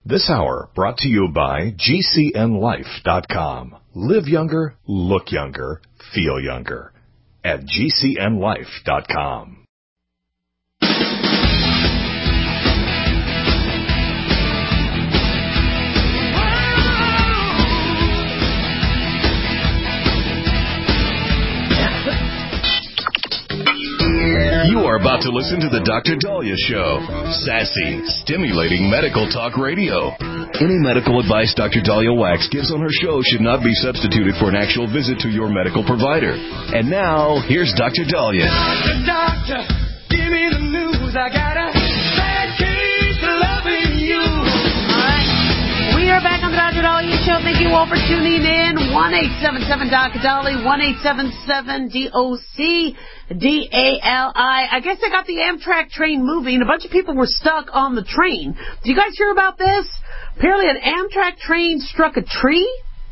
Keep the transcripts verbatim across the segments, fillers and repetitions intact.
This hour brought to you by G C N life dot com. Live younger, look younger, feel younger at G C N life dot com. You are about to listen to the Doctor Daliah Show. Sassy, stimulating medical talk radio. Any medical advice Doctor Daliah Wax gives on her show should not be substituted for an actual visit to your medical provider. And now, here's Doctor Daliah. Doctor, doctor, give me the news. I got a bad case of loving you. All right. We are back on the Doctor Daliah Show. Thank you all for tuning in. one eight seven seven Doctor Daliah, one eight seven seven D O C. D A L I. I guess they got the Amtrak train moving. A bunch of people were stuck on the train. Did you guys hear about this? Apparently an Amtrak train struck a tree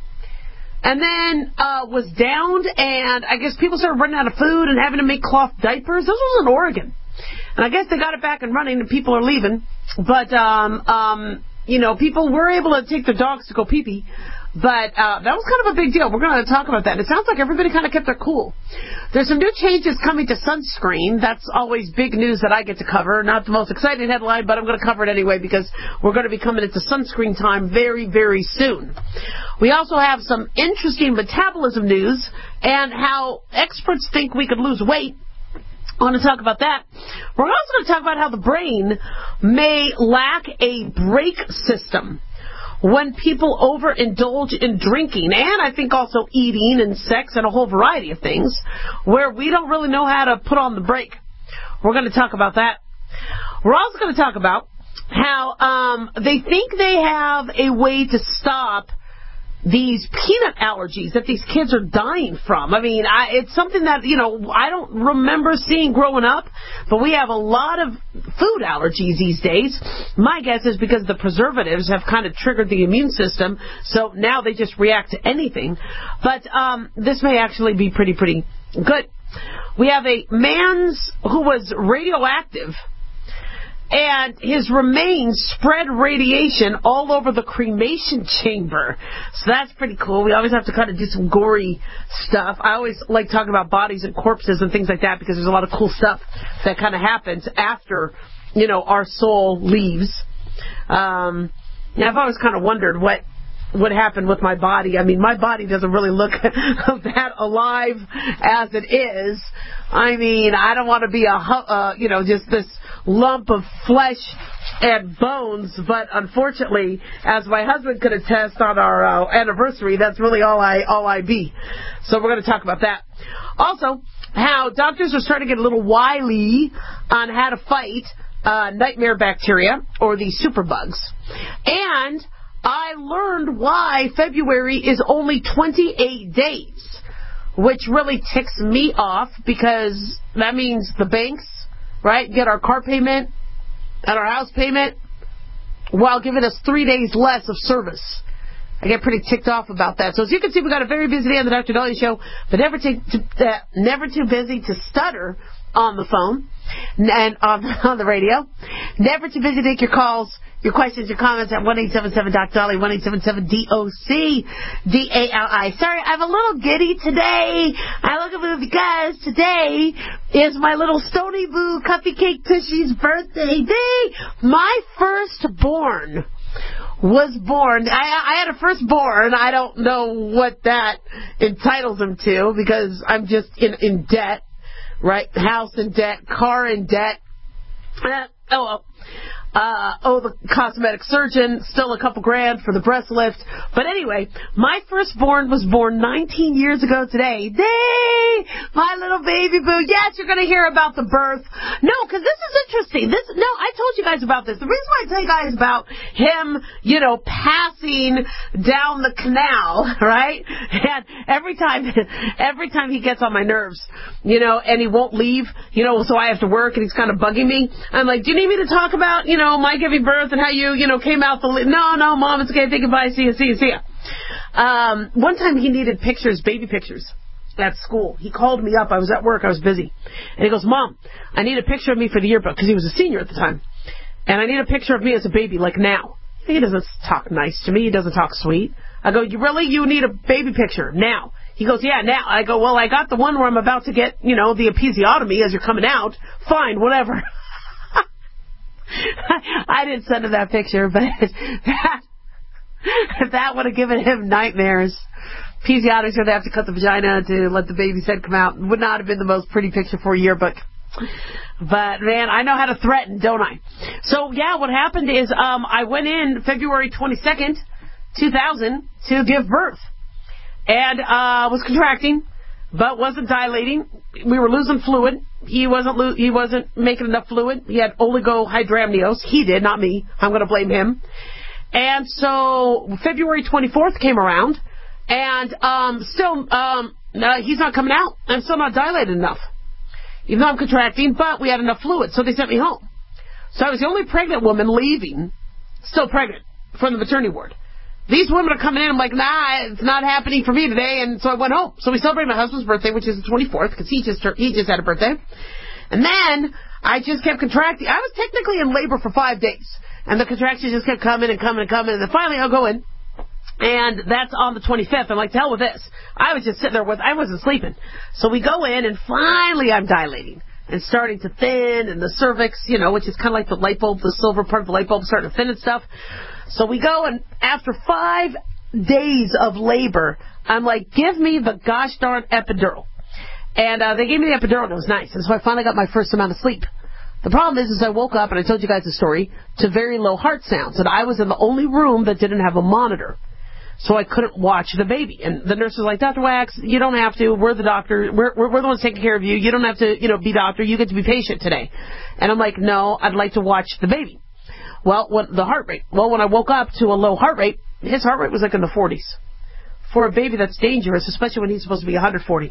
and then uh, was downed, and I guess people started running out of food and having to make cloth diapers. This was in Oregon. And I guess they got it back and running and people are leaving. But, um, um, you know, people were able to take their dogs to go pee-pee. But uh, that was kind of a big deal. We're going to talk about that. And it sounds like everybody kind of kept their cool. There's some new changes coming to sunscreen. That's always big news that I get to cover. Not the most exciting headline, but I'm going to cover it anyway because we're going to be coming into sunscreen time very, very soon. We also have some interesting metabolism news and how experts think we could lose weight. I want to talk about that. We're also going to talk about how the brain may lack a brake system when people overindulge in drinking, and I think also eating and sex and a whole variety of things, where we don't really know how to put on the brake. We're going to talk about that. We're also going to talk about how um, they think they have a way to stop these peanut allergies that these kids are dying from. I mean, I, it's something that, you know, I don't remember seeing growing up, but we have a lot of food allergies these days. My guess is because the preservatives have kind of triggered the immune system, so now they just react to anything. But um, this may actually be pretty, pretty good. We have a man who was radioactive, and his remains spread radiation all over the cremation chamber. So that's pretty cool. We always have to kind of do some gory stuff. I always like talking about bodies and corpses and things like that because there's a lot of cool stuff that kind of happens after, you know, our soul leaves. Um, I've always kind of wondered what what happened with my body. I mean, my body doesn't really look that alive as it is. I mean, I don't want to be a, uh, you know, just this lump of flesh and bones, but unfortunately, as my husband could attest on our uh, anniversary, that's really all I all I be. So we're going to talk about that. Also, how doctors are starting to get a little wily on how to fight uh, nightmare bacteria or the superbugs. And I learned why February is only twenty-eight days, which really ticks me off because that means the banks, right, get our car payment and our house payment while giving us three days less of service. I get pretty ticked off about that. So as you can see, we got a very busy day on the Doctor Daliah Show, but never too, uh, never too busy to stutter on the phone and on, on the radio. Never too busy to take your calls, your questions, your comments at one eight seven seven Doctor Daliah, one eight seven seven D O C D A L I. Sorry, I'm a little giddy today. I look at you guys. Today is my little Stony Boo Cupcake Tushy's birthday day. My firstborn was born. I, I had a firstborn. I don't know what that entitles him to because I'm just in, in debt, right? House in debt, car in debt. Uh, oh, well. Uh, oh, the cosmetic surgeon, still a couple grand for the breast lift. But anyway, my firstborn was born nineteen years ago today. Day! My little baby boo. Yes, you're going to hear about the birth. No, because this is interesting. This, no, I told you guys about this. The reason why I tell you guys about him, you know, passing down the canal, right? And every time, every time he gets on my nerves, you know, and he won't leave, you know, so I have to work and he's kind of bugging me. I'm like, do you need me to talk about, you know, my giving birth and how you, you know, came out the... Li- no, no, Mom, it's okay. Think goodbye. See you, see you, see you. Um, one time he needed pictures, baby pictures, at school. He called me up. I was at work. I was busy. And he goes, Mom, I need a picture of me for the yearbook, because he was a senior at the time. And I need a picture of me as a baby, like now. He doesn't talk nice to me. He doesn't talk sweet. I go, you really? You need a baby picture now. He goes, yeah, now. I go, well, I got the one where I'm about to get, you know, the episiotomy as you're coming out. Fine, whatever. I didn't send him that picture, but that, that would have given him nightmares. Episiotomies where they have to cut the vagina to let the baby's head come out. Would not have been the most pretty picture for a yearbook. But, man, I know how to threaten, don't I? So, yeah, what happened is um, I went in February twenty-second, two thousand, to give birth. And uh, was contracting, but wasn't dilating. We were losing fluid. He wasn't lo- he wasn't making enough fluid. He had oligohydramnios. He did, not me. I'm going to blame him. And so February twenty-fourth came around, and um, still um, uh, he's not coming out. I'm still not dilated enough, even though I'm contracting, but we had enough fluid, so they sent me home. So I was the only pregnant woman leaving, still pregnant, from the maternity ward. These women are coming in. I'm like, nah, it's not happening for me today. And so I went home. So we celebrated my husband's birthday, which is the twenty-fourth, because he just he just had a birthday. And then I just kept contracting. I was technically in labor for five days. And the contractions just kept coming and coming and coming. And then finally I'll go in. And that's on the twenty-fifth. I'm like, to hell with this. I was just sitting there with, I wasn't sleeping. So we go in, and finally I'm dilating and starting to thin, and the cervix, you know, which is kind of like the light bulb, the silver part of the light bulb starting to thin and stuff. So we go, and after five days of labor, I'm like, give me the gosh darn epidural. And uh, they gave me the epidural, and it was nice. And so I finally got my first amount of sleep. The problem is, is I woke up, and I told you guys the story, to very low heart sounds. And I was in the only room that didn't have a monitor. So I couldn't watch the baby. And the nurse was like, Doctor Wax, you don't have to. We're the doctor. We're, we're, we're the ones taking care of you. You don't have to, you know, be doctor. You get to be patient today. And I'm like, no, I'd like to watch the baby. Well, what, the heart rate. Well, when I woke up to a low heart rate, his heart rate was like in the forties. For a baby, that's dangerous, especially when he's supposed to be one hundred forty.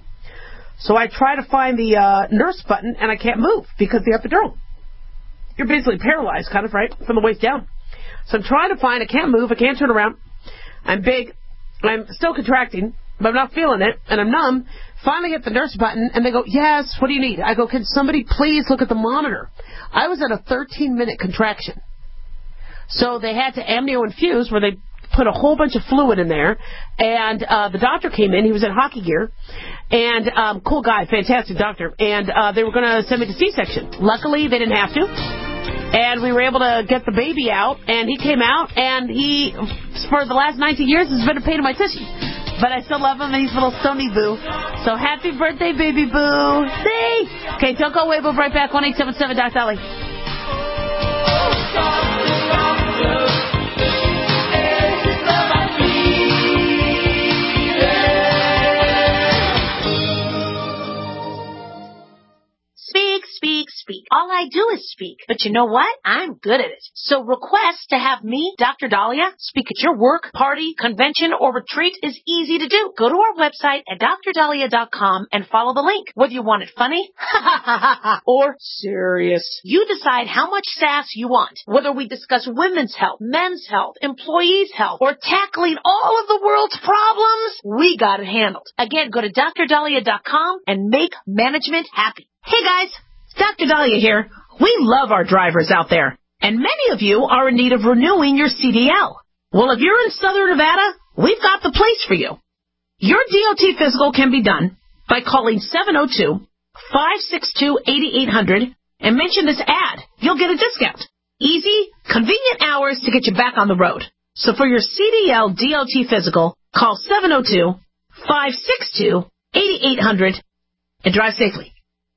So I try to find the uh, nurse button, and I can't move because the epidural. You're basically paralyzed, kind of, right, from the waist down. So I'm trying to find, I can't move, I can't turn around. I'm big, I'm still contracting, but I'm not feeling it, and I'm numb. Finally get the nurse button, and they go, yes, what do you need? I go, can somebody please look at the monitor? I was at a thirteen-minute contraction. So they had to amnio-infuse, where they put a whole bunch of fluid in there, and uh, the doctor came in. He was in hockey gear, and um, cool guy, fantastic doctor, and uh, they were going to send me to C-section. Luckily, they didn't have to, and we were able to get the baby out, and he came out, and he, for the last nineteen years, has been a pain in my tushy. But I still love him, and he's a little stony boo. So happy birthday, baby boo. See? Okay, don't go away. We'll be right back. one eight seven seven Doc Dolly. Speak, speak, speak. All I do is speak. But you know what? I'm good at it. So request to have me, Doctor Dahlia, speak at your work, party, convention, or retreat is easy to do. Go to our website at dr dahlia dot com and follow the link. Whether you want it funny or serious, you decide how much sass you want. Whether we discuss women's health, men's health, employees' health, or tackling all of the world's problems, we got it handled. Again, go to dr dahlia dot com and make management happy. Hey guys, Doctor Dahlia here. We love our drivers out there, and many of you are in need of renewing your C D L. Well, if you're in Southern Nevada, we've got the place for you. Your D O T physical can be done by calling seven oh two, five six two, eight eight zero zero and mention this ad. You'll get a discount. Easy, convenient hours to get you back on the road. So for your C D L D O T physical, call seven oh two, five six two, eight eight zero zero and drive safely.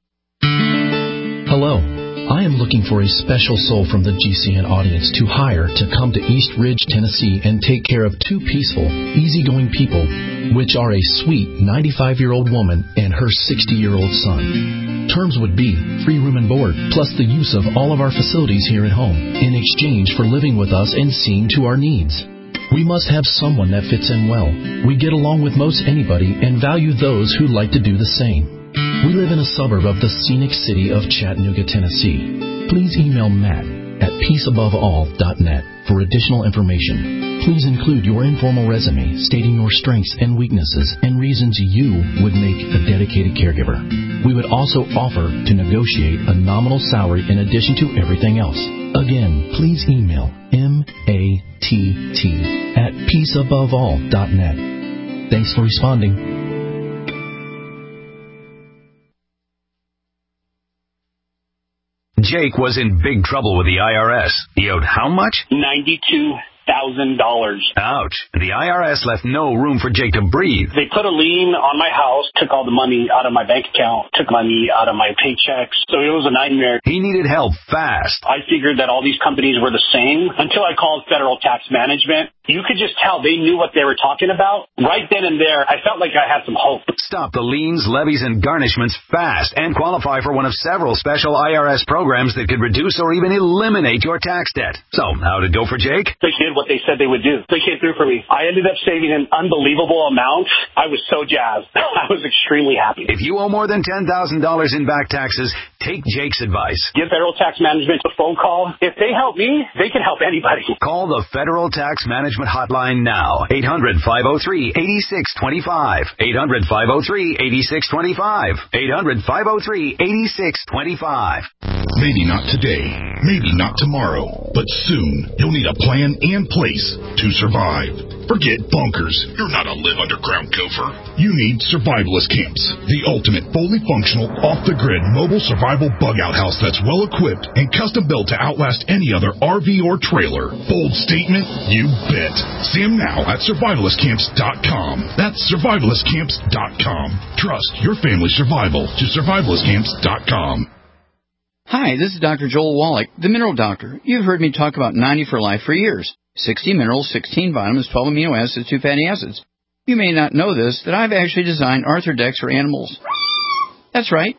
Hello. I am looking for a special soul from the G C N audience to hire to come to East Ridge, Tennessee and take care of two peaceful, easygoing people, which are a sweet ninety-five-year-old woman and her sixty-year-old son. Terms would be free room and board, plus the use of all of our facilities here at home in exchange for living with us and seeing to our needs. We must have someone that fits in well. We get along with most anybody and value those who like to do the same. We live in a suburb of the scenic city of Chattanooga, Tennessee. Please email Matt at peace above all dot net for additional information. Please include your informal resume stating your strengths and weaknesses and reasons you would make a dedicated caregiver. We would also offer to negotiate a nominal salary in addition to everything else. Again, please email M A T T at peace above all dot net. Thanks for responding. Jake was in big trouble with the I R S. He owed how much? ninety-two thousand dollars. Ouch. The I R S left no room for Jake to breathe. They put a lien on my house, took all the money out of my bank account, took money out of my paychecks. So it was a nightmare. He needed help fast. I figured that all these companies were the same until I called Federal Tax Management. You could just tell they knew what they were talking about. Right then and there, I felt like I had some hope. Stop the liens, levies, and garnishments fast and qualify for one of several special I R S programs that could reduce or even eliminate your tax debt. So, how'd it go for Jake? They did what they said they would do. They came through for me. I ended up saving an unbelievable amount. I was so jazzed. I was extremely happy. If you owe more than ten thousand dollars in back taxes, take Jake's advice. Give Federal Tax Management a phone call. If they help me, they can help anybody. Call the Federal Tax Management Hotline now. eight hundred, five oh three, eight six two five. eight hundred, five oh three, eight six two five. eight hundred, five oh three, eight six two five. Maybe not today, maybe not tomorrow, but soon you'll need a plan and place to survive. Forget bunkers. You're not a live underground gopher. You need Survivalist Camps, the ultimate fully functional, off-the-grid mobile survival bug-out house that's well-equipped and custom-built to outlast any other R V or trailer. Bold statement? You bet. See them now at survivalist camps dot com. That's survivalist camps dot com. Trust your family's survival to survivalist camps dot com. Hi, this is Doctor Joel Wallach, the Mineral Doctor. You've heard me talk about ninety for Life for years. sixty minerals, sixteen vitamins, twelve amino acids, two fatty acids. You may not know this, that I've actually designed Arthrodex for animals. That's right.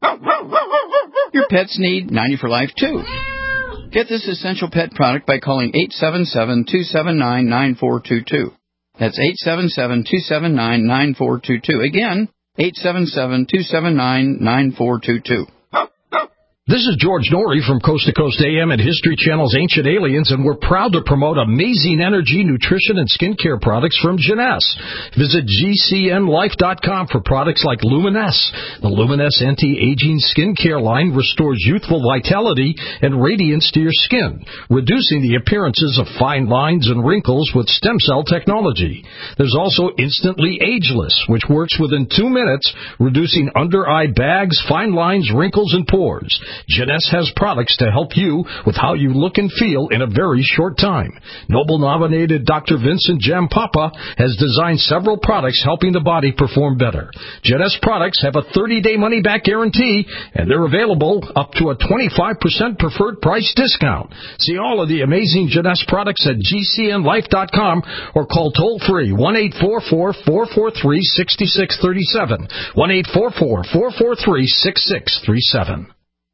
Your pets need ninety for Life, too. Get this essential pet product by calling eight seven seven, two seven nine, nine four two two. That's eight seven seven, two seven nine, nine four two two. Again, eight seven seven, two seven nine, nine four two two. This is George Norrie from Coast to Coast A M and History Channel's Ancient Aliens, and we're proud to promote amazing energy, nutrition, and skincare products from Jeunesse. Visit G C N life dot com for products like Luminesse. The Luminesse anti-aging skincare line restores youthful vitality and radiance to your skin, reducing the appearances of fine lines and wrinkles with stem cell technology. There's also Instantly Ageless, which works within two minutes, reducing under-eye bags, fine lines, wrinkles, and pores. Jeunesse has products to help you with how you look and feel in a very short time. Nobel-nominated Doctor Vincent Jampapa has designed several products helping the body perform better. Jeunesse products have a thirty-day money-back guarantee, and they're available up to a twenty-five percent preferred price discount. See all of the amazing Jeunesse products at G C N life dot com or call toll-free one eight four four, four four three, six six three seven, one eight four four, four four three, six six three seven.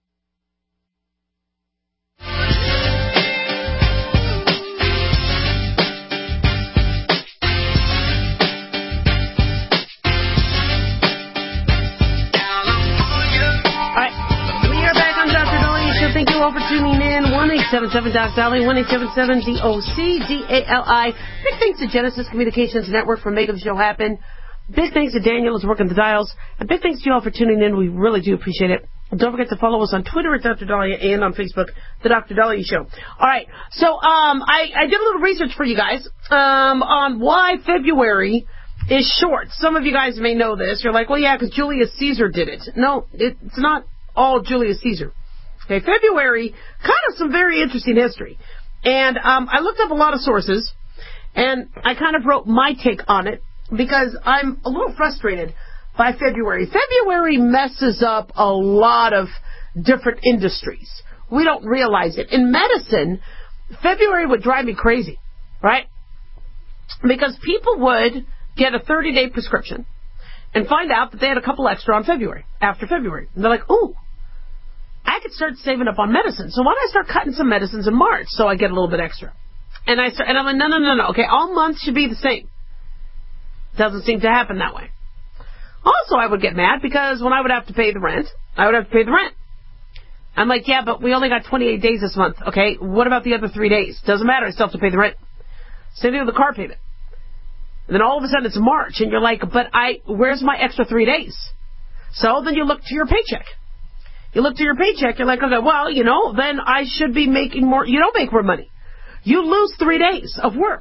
Thank you all for tuning in. one eight seven seven Doc Dolly, one eight seven seven D O C D A L I. Big thanks to Genesis Communications Network for making the show happen. Big thanks to Daniel who's working the dials. And big thanks to you all for tuning in. We really do appreciate it. And don't forget to follow us on Twitter at Doctor Dahlia and on Facebook, The Doctor Dahlia Show. All right. So um, I, I did a little research for you guys um, on why February is short. Some of you guys may know this. You're like, well, yeah, because Julius Caesar did it. No, it, it's not all Julius Caesar. Okay, February, kind of some very interesting history. And um, I looked up a lot of sources, and I kind of wrote my take on it, because I'm a little frustrated by February. February messes up a lot of different industries. We don't realize it. In medicine, February would drive me crazy, right? Because people would get a thirty-day prescription and find out that they had a couple extra on February, after February. And they're like, ooh, I could start saving up on medicine. So why don't I start cutting some medicines in March so I get a little bit extra? And I start, and I'm like, no, no, no, no. Okay, all months should be the same. Doesn't seem to happen that way. Also, I would get mad because when I would have to pay the rent, I would have to pay the rent. I'm like, yeah, but we only got twenty-eight days this month. Okay, what about the other three days? Doesn't matter. I still have to pay the rent. Same thing with the car payment. And then all of a sudden it's March, and you're like, but I, where's my extra three days? So then you look to your paycheck. You look to your paycheck, you're like, okay, well, you know, then I should be making more. You don't make more money. You lose three days of work.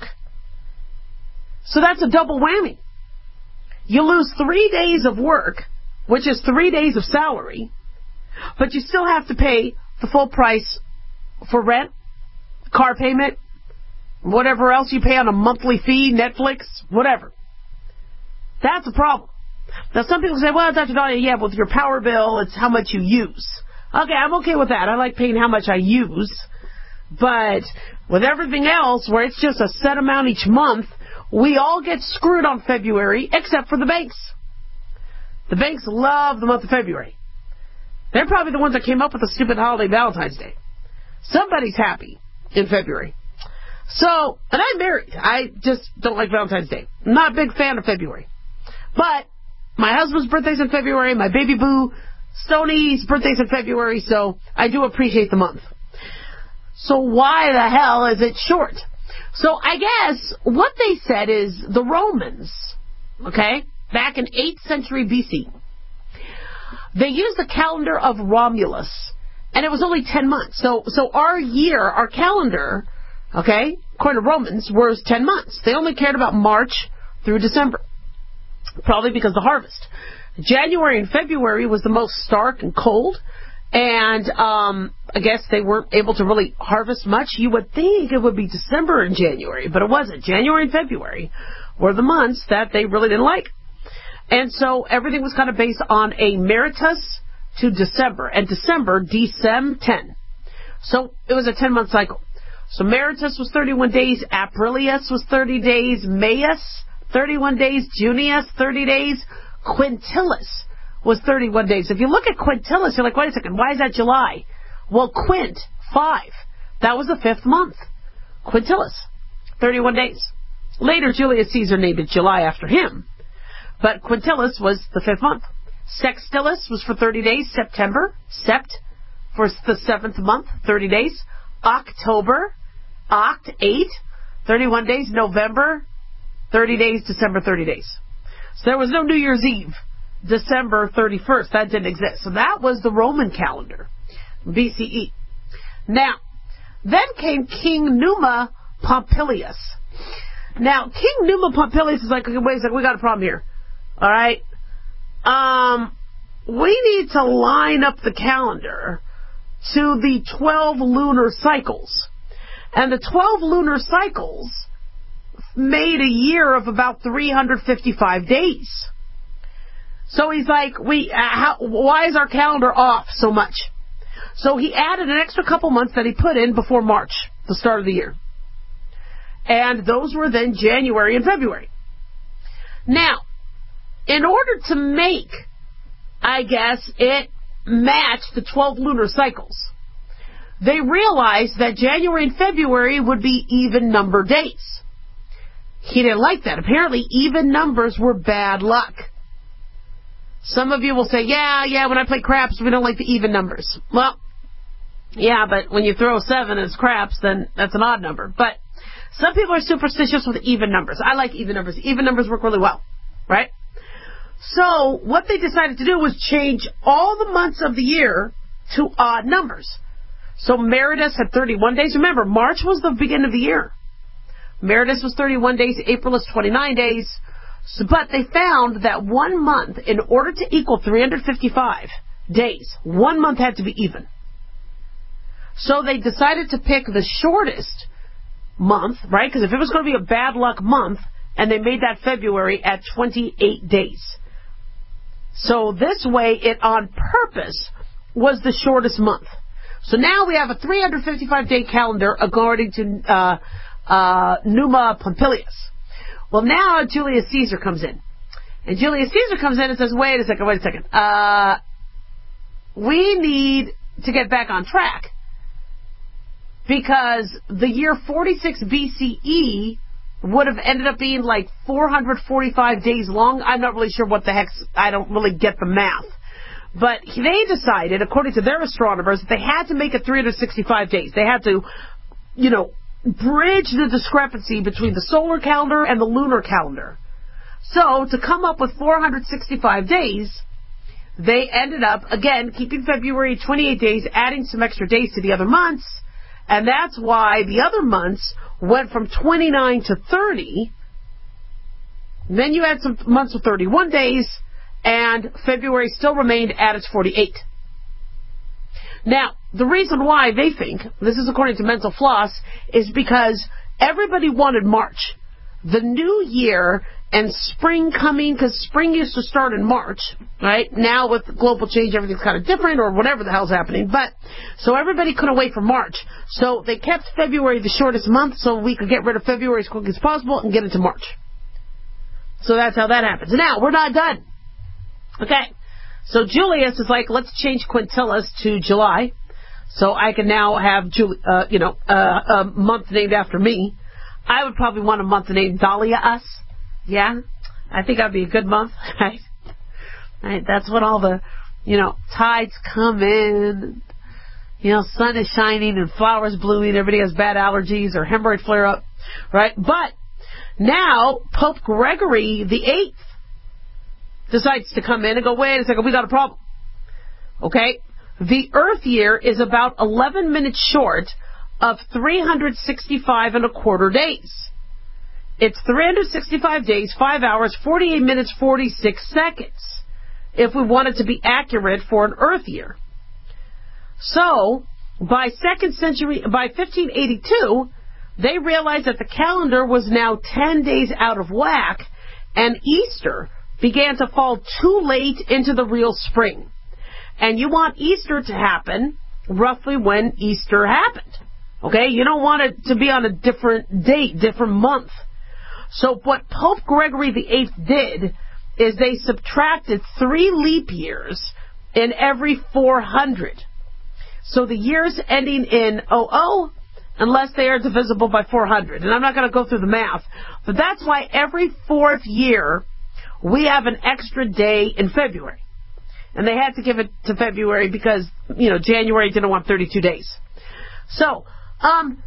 So that's a double whammy. You lose three days of work, which is three days of salary, but you still have to pay the full price for rent, car payment, whatever else you pay on a monthly fee, Netflix, whatever. That's a problem. Now, some people say, well, Doctor Dahlia, yeah, with your power bill, it's how much you use. Okay, I'm okay with that. I like paying how much I use. But with everything else, where it's just a set amount each month, we all get screwed on February, except for the banks. The banks love the month of February. They're probably the ones that came up with the stupid holiday Valentine's Day. Somebody's happy in February. So, and I'm married. I just don't like Valentine's Day. I'm not a big fan of February. But my husband's birthday's in February. My baby boo, Stoney's birthday's in February. So I do appreciate the month. So why the hell is it short? So I guess what they said is the Romans, okay, back in eighth century B C, they used the calendar of Romulus, and it was only ten months. So so our year, our calendar, okay, according to Romans, was ten months. They only cared about March through December, probably because of the harvest. January and February was the most stark and cold, and um, I guess they weren't able to really harvest much. You would think it would be December and January, but it wasn't. January and February were the months that they really didn't like. And so everything was kind of based on a Meritus to December, and December, Decem ten. So it was a ten-month cycle. So Meritus was thirty-one days, Aprilius was thirty days, Maius, thirty-one days, Junius, thirty days, Quintilis was thirty-one days. If you look at Quintilis, you're like, wait a second, why is that July? Well, Quint, five. That was the fifth month. Quintilis, thirty-one days. Later, Julius Caesar named it July after him. But Quintilis was the fifth month. Sextilis was for thirty days. September, Sept, for the seventh month, thirty days. October, Oct, eight, thirty-one days. November, thirty days. December, thirty days. So there was no New Year's Eve, December thirty-first. That didn't exist. So that was the Roman calendar, B C E. Now, then came King Numa Pompilius. Now, King Numa Pompilius is like, okay, wait a second, we got a problem here. All right? Um, we need to line up the calendar to the twelve lunar cycles. And the twelve lunar cycles made a year of about three hundred fifty-five days. So he's like, we, uh, how, why is our calendar off so much? So he added an extra couple months that he put in before March, the start of the year. And those were then January and February. Now, in order to make, I guess, it match the twelve lunar cycles, they realized that January and February would be even number days. He didn't like that. Apparently, even numbers were bad luck. Some of you will say, yeah, yeah, when I play craps, we don't like the even numbers. Well, yeah, but when you throw seven as craps, then that's an odd number. But some people are superstitious with even numbers. I like even numbers. Even numbers work really well, right? So what they decided to do was change all the months of the year to odd numbers. So Meritus had thirty-one days. Remember, March was the beginning of the year. Meritus was thirty-one days. April was twenty-nine days. So, but they found that one month, in order to equal three hundred fifty-five days, one month had to be even. So they decided to pick the shortest month, right? Because if it was going to be a bad luck month, and they made that February at twenty-eight days. So this way, it on purpose was the shortest month. So now we have a three hundred fifty-five day calendar according to uh, uh, Numa Pompilius. Well, now Julius Caesar comes in. And Julius Caesar comes in and says, wait a second, wait a second. Uh, we need to get back on track. Because the year forty-six B C E would have ended up being like four hundred forty-five days long. I'm not really sure what the heck, I don't really get the math. But they decided, according to their astronomers, that they had to make it three hundred sixty-five days. They had to, you know, bridge the discrepancy between the solar calendar and the lunar calendar. So, to come up with four hundred sixty-five days, they ended up, again, keeping February twenty-eight days, adding some extra days to the other months, and that's why the other months went from twenty-nine to thirty. Then you had some months with thirty-one days, and February still remained at its forty-eight. Now, the reason why they think, this is according to Mental Floss, is because everybody wanted March. The new year and spring coming, because spring used to start in March, right? Now with global change, everything's kind of different, or whatever the hell's happening. But, so everybody couldn't wait for March. So they kept February the shortest month so we could get rid of February as quick as possible and get into March. So that's how that happens. Now, we're not done. Okay. So Julius is like, let's change Quintilis to July, so I can now have, Juli- uh, you know, uh, a month named after me. I would probably want a month named Dahlia-us. Yeah, I think that'd be a good month. Right? Right. That's when all the, you know, tides come in. You know, sun is shining and flowers blooming. Everybody has bad allergies or hemorrhoid flare up. Right. But now Pope Gregory the Eighth decides to come in and go, wait a second, we got a problem. Okay? The Earth year is about eleven minutes short of three hundred sixty-five and a quarter days. It's three hundred sixty-five days, five hours, forty-eight minutes, forty-six seconds, if we want it to be accurate for an Earth year. So, by second century, by fifteen eighty-two, they realized that the calendar was now ten days out of whack, and Easter began to fall too late into the real spring. And you want Easter to happen roughly when Easter happened. Okay? You don't want it to be on a different date, different month. So what Pope Gregory the Eighth did is they subtracted three leap years in every four hundred. So the years ending in oh oh, unless they are divisible by four hundred. And I'm not going to go through the math, but that's why every fourth year we have an extra day in February. And they had to give it to February because, you know, January didn't want thirty-two days. So, um,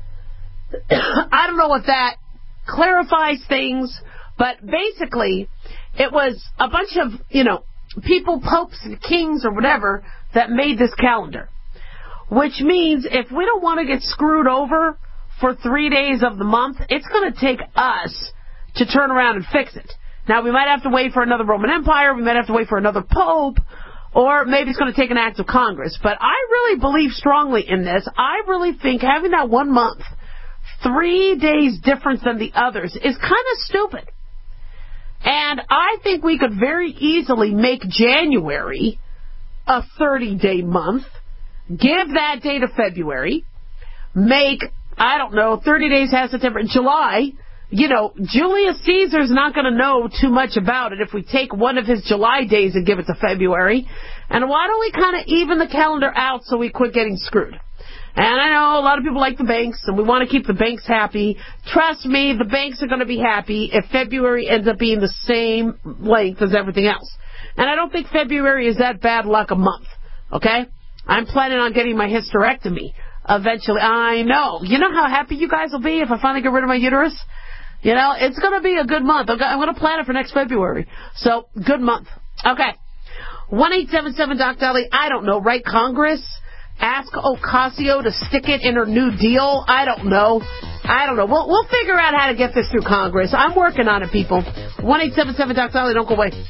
I don't know if that clarifies things, but basically it was a bunch of, you know, people, popes and kings or whatever, that made this calendar. Which means if we don't want to get screwed over for three days of the month, it's going to take us to turn around and fix it. Now, we might have to wait for another Roman Empire, we might have to wait for another pope, or maybe it's going to take an act of Congress. But I really believe strongly in this. I really think having that one month, three days difference than the others, is kind of stupid. And I think we could very easily make January a thirty-day month, give that day to February, make, I don't know, thirty days has September, July. You know, Julius Caesar's not going to know too much about it if we take one of his July days and give it to February. And why don't we kind of even the calendar out so we quit getting screwed? And I know a lot of people like the banks, and we want to keep the banks happy. Trust me, the banks are going to be happy if February ends up being the same length as everything else. And I don't think February is that bad luck a month, okay? I'm planning on getting my hysterectomy eventually. I know. You know how happy you guys will be if I finally get rid of my uterus? You know, it's going to be a good month. I'm going to plan it for next February. So, good month. Okay. one eight seven seven Doc Dolly. I don't know. Write Congress? Ask Ocasio to stick it in her New Deal? I don't know. I don't know. We'll, we'll figure out how to get this through Congress. I'm working on it, people. one eight seven seven Doc Dolly. Don't go away.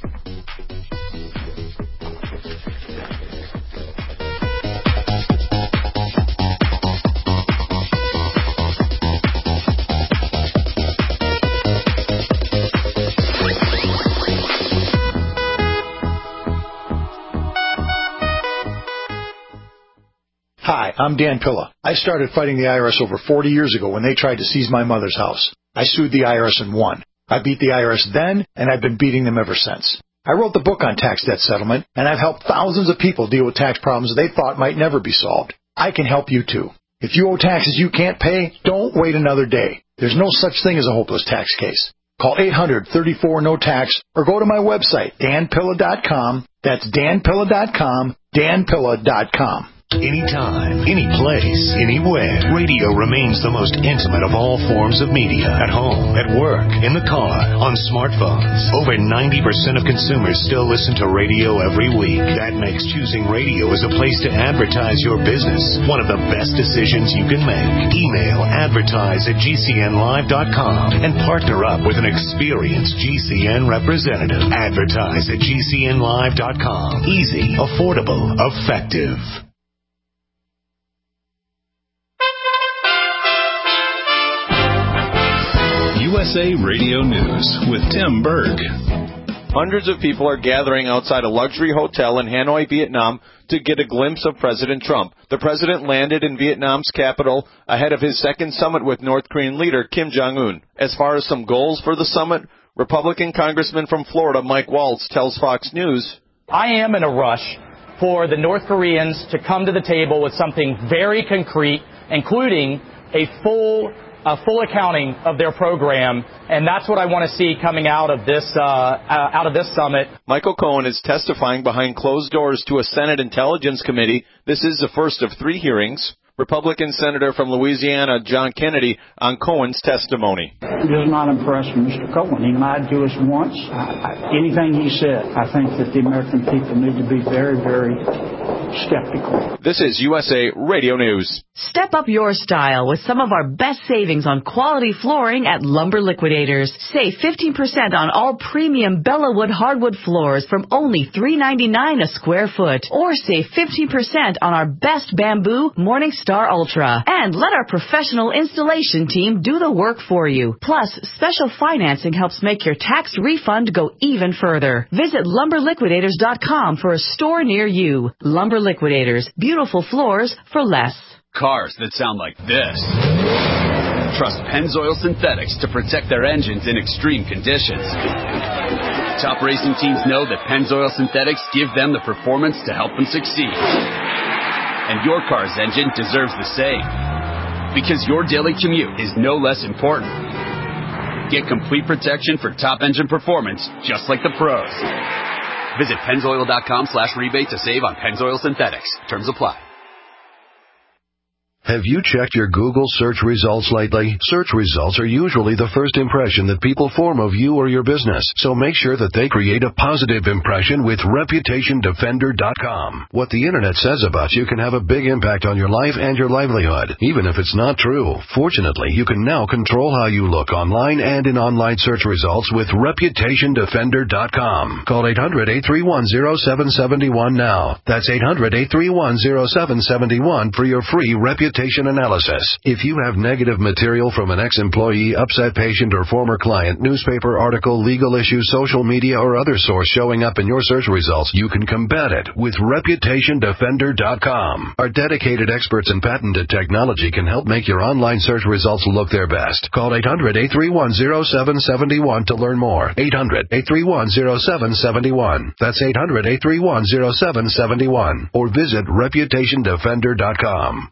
Hi, I'm Dan Pilla. I started fighting the I R S over forty years ago when they tried to seize my mother's house. I sued the I R S and won. I beat the I R S then, and I've been beating them ever since. I wrote the book on tax debt settlement, and I've helped thousands of people deal with tax problems they thought might never be solved. I can help you too. If you owe taxes you can't pay, don't wait another day. There's no such thing as a hopeless tax case. Call eight hundred, thirty-four, no tax or go to my website, dan pilla dot com. That's dan pilla dot com, dan pilla dot com. Anytime, any place, anywhere. Radio remains the most intimate of all forms of media. At home, at work, in the car, on smartphones. Over ninety percent of consumers still listen to radio every week. That makes choosing radio as a place to advertise your business one of the best decisions you can make. Email advertise at G C N live dot com and partner up with an experienced G C N representative. Advertise at G C N live dot com. Easy, affordable, effective. U S A Radio News with Tim Berg. Hundreds of people are gathering outside a luxury hotel in Hanoi, Vietnam, to get a glimpse of President Trump. The president landed in Vietnam's capital ahead of his second summit with North Korean leader Kim Jong-un. As far as some goals for the summit, Republican Congressman from Florida Mike Waltz tells Fox News, I am in a rush for the North Koreans to come to the table with something very concrete, including a full a full accounting of their program, and that's what I want to see coming out of this uh, uh, out of this summit. Michael Cohen is testifying behind closed doors to a Senate Intelligence Committee. This is the first of three hearings. Republican Senator from Louisiana John Kennedy on Cohen's testimony. It does not impress Mister Cohen. He lied to us once. I, I, anything he said, I think that the American people need to be very, very skeptical. This is U S A Radio News. Step up your style with some of our best savings on quality flooring at Lumber Liquidators. Save fifteen percent on all premium Bellawood hardwood floors from only three ninety-nine a square foot. Or save fifteen percent on our best bamboo Morningstar Ultra. And let our professional installation team do the work for you. Plus, special financing helps make your tax refund go even further. Visit lumber liquidators dot com for a store near you. Lumber Liquidators. Beautiful floors for less. Cars that sound like this. Trust Pennzoil Synthetics to protect their engines in extreme conditions. Top racing teams know that Pennzoil Synthetics give them the performance to help them succeed. And your car's engine deserves the same. Because your daily commute is no less important. Get complete protection for top engine performance, just like the pros. Visit Pennzoil dot com slash rebate to save on Pennzoil Synthetics. Terms apply. Have you checked your Google search results lately? Search results are usually the first impression that people form of you or your business, so make sure that they create a positive impression with Reputation Defender dot com. What the Internet says about you can have a big impact on your life and your livelihood, even if it's not true. Fortunately, you can now control how you look online and in online search results with Reputation Defender dot com. Call eight hundred, eight three one, zero seven seven one now. That's eight hundred, eight three one, zero seven seven one for your free Reputation analysis. If you have negative material from an ex-employee, upset patient, or former client, newspaper article, legal issue, social media, or other source showing up in your search results, you can combat it with Reputation Defender dot com. Our dedicated experts in patented technology can help make your online search results look their best. Call eight hundred, eight three one, zero seven seven one to learn more. eight hundred, eight three one, zero seven seven one. That's eight hundred, eight three one, zero seven seven one. Or visit Reputation Defender dot com.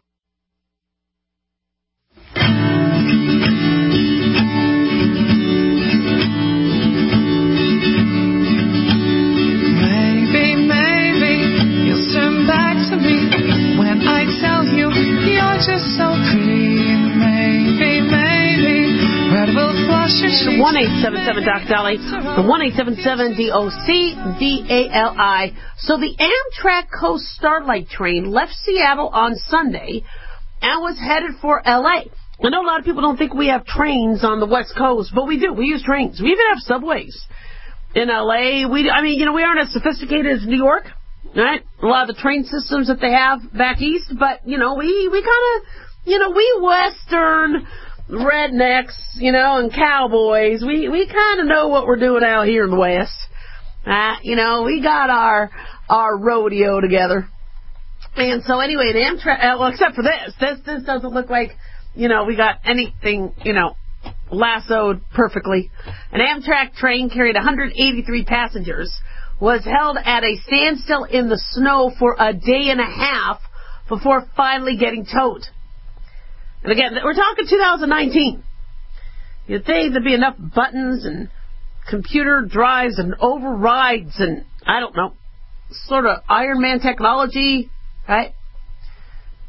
Just so pretty, maybe, maybe, red will flush your one eight seven seven Doc Dolly, the one eight seven seven D O C D A L I. So the Amtrak Coast Starlight train left Seattle on Sunday and was headed for L A. I know a lot of people don't think we have trains on the West Coast, but we do. We use trains. We even have subways in L A. We, I mean, you know, we aren't as sophisticated as New York. Right? A lot of the train systems that they have back east, but, you know, we, we kind of, you know, we Western rednecks, you know, and cowboys, we, we kind of know what we're doing out here in the West. Uh, you know, we got our, our rodeo together. And so anyway, the Amtrak, uh, well, except for this, this, this doesn't look like, you know, we got anything, you know, lassoed perfectly. An Amtrak train carried one hundred eighty-three passengers, was held at a standstill in the snow for a day and a half before finally getting towed. And again, we're talking two thousand nineteen. You'd think there'd be enough buttons and computer drives and overrides and, I don't know, sort of Iron Man technology, right?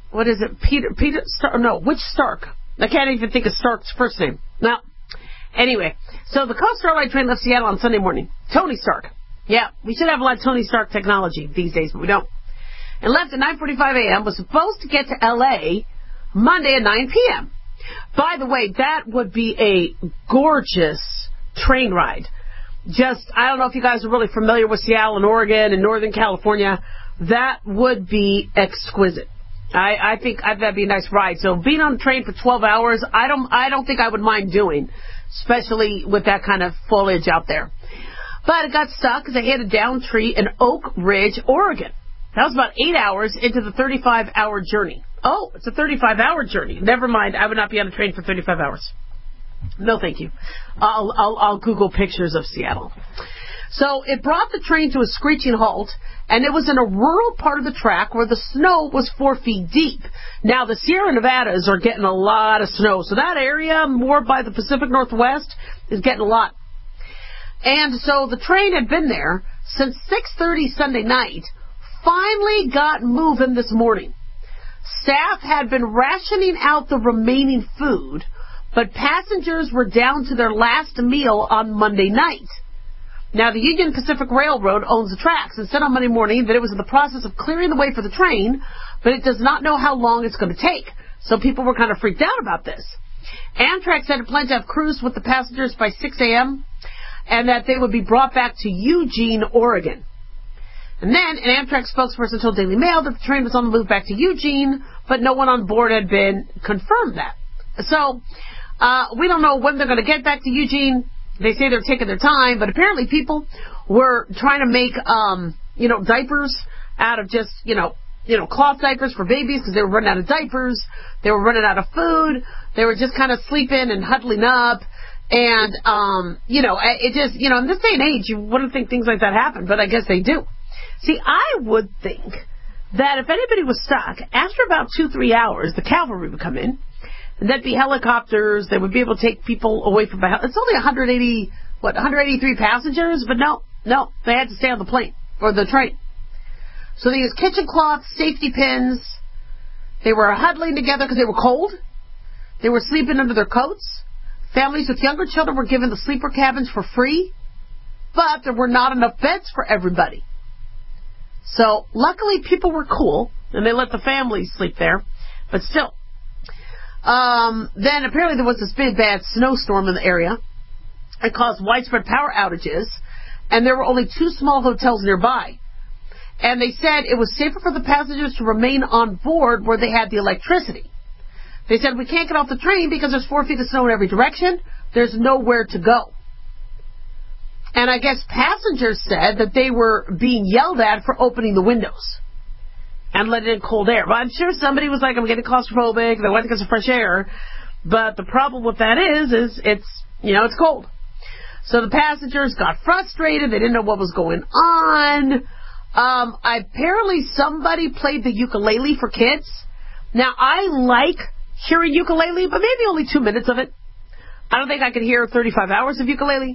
what is it? Peter, Peter, Star, no, which Stark? I can't even think of Stark's first name. No. Anyway, so the Coast Starlight train left Seattle on Sunday morning. Tony Stark. Yeah, we should have a lot of Tony Stark technology these days, but we don't. And left at nine forty-five a.m., was supposed to get to L A Monday at nine p.m. By the way, that would be a gorgeous train ride. Just, I don't know if you guys are really familiar with Seattle and Oregon and Northern California. That would be exquisite. I, I think that'd be a nice ride. So being on the train for twelve hours, I don't, I don't think I would mind doing, especially with that kind of foliage out there. But it got stuck as I hit a downed tree in Oak Ridge, Oregon. That was about eight hours into the thirty-five hour journey. Oh, it's a thirty-five hour journey. Never mind. I would not be on a train for thirty-five hours. No, thank you. I'll, I'll, I'll Google pictures of Seattle. So it brought the train to a screeching halt, and it was in a rural part of the track where the snow was four feet deep. Now, the Sierra Nevadas are getting a lot of snow, so that area, more by the Pacific Northwest, is getting a lot. And so the train had been there since six thirty Sunday night, finally got moving this morning. Staff had been rationing out the remaining food, but passengers were down to their last meal on Monday night. Now, the Union Pacific Railroad owns the tracks and said on Monday morning that it was in the process of clearing the way for the train, but it does not know how long it's going to take. So people were kind of freaked out about this. Amtrak said it planned to have crews with the passengers by six a.m., and that they would be brought back to Eugene, Oregon. And then an Amtrak spokesperson told Daily Mail that the train was on the move back to Eugene, but no one on board had been confirmed that. So uh, we don't know when they're going to get back to Eugene. They say they're taking their time, but apparently people were trying to make, um, you know, diapers out of just, you know, you know, cloth diapers for babies because they were running out of diapers. They were running out of food. They were just kind of sleeping and huddling up. And, um, you know, it just, you know, in this day and age, you wouldn't think things like that happen, but I guess they do. See, I would think that if anybody was stuck, after about two, three hours, the cavalry would come in, and there'd be helicopters that would be able to take people away from the house. It's only one hundred eighty, what, one hundred eighty-three passengers? But no, no, they had to stay on the plane, or the train. So they used kitchen cloths, safety pins. They were huddling together because they were cold. They were sleeping under their coats. Families with younger children were given the sleeper cabins for free, but there were not enough beds for everybody. So luckily people were cool, and they let the families sleep there, but still. Um, then apparently there was this big bad snowstorm in the area. It caused widespread power outages, and there were only two small hotels nearby. And they said it was safer for the passengers to remain on board where they had the electricity. They said, we can't get off the train because there's four feet of snow in every direction. There's nowhere to go. And I guess passengers said that they were being yelled at for opening the windows and letting in cold air. Well, I'm sure somebody was like, I'm getting claustrophobic. They wanted to get some fresh air. But the problem with that is, is it's, you know, it's cold. So the passengers got frustrated. They didn't know what was going on. Um, apparently somebody played the ukulele for kids. Now, I like hearing ukulele, but maybe only two minutes of it. I don't think I could hear thirty-five hours of ukulele.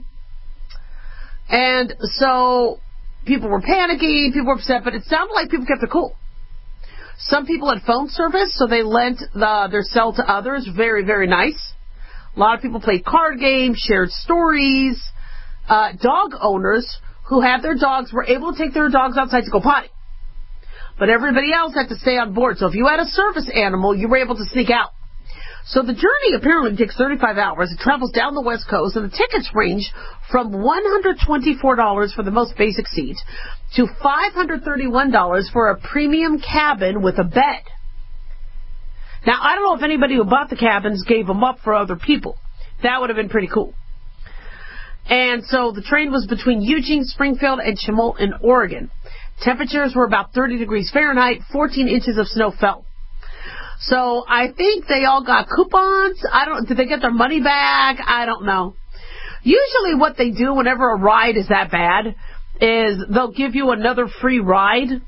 And so people were panicking, people were upset, but it sounded like people kept it cool. Some people had phone service, so they lent the, their cell to others. Very, very nice. A lot of people played card games, shared stories. Uh, dog owners who had their dogs were able to take their dogs outside to go potty. But everybody else had to stay on board. So if you had a service animal, you were able to sneak out. So the journey apparently takes thirty-five hours. It travels down the West Coast, and the tickets range from one hundred twenty-four dollars for the most basic seat to five hundred thirty-one dollars for a premium cabin with a bed. Now, I don't know if anybody who bought the cabins gave them up for other people. That would have been pretty cool. And so the train was between Eugene, Springfield, and Chemult in Oregon. Temperatures were about thirty degrees Fahrenheit, fourteen inches of snow fell. So I think they all got coupons. I don't, did they get their money back? I don't know. Usually what they do whenever a ride is that bad is they'll give you another free ride. Um,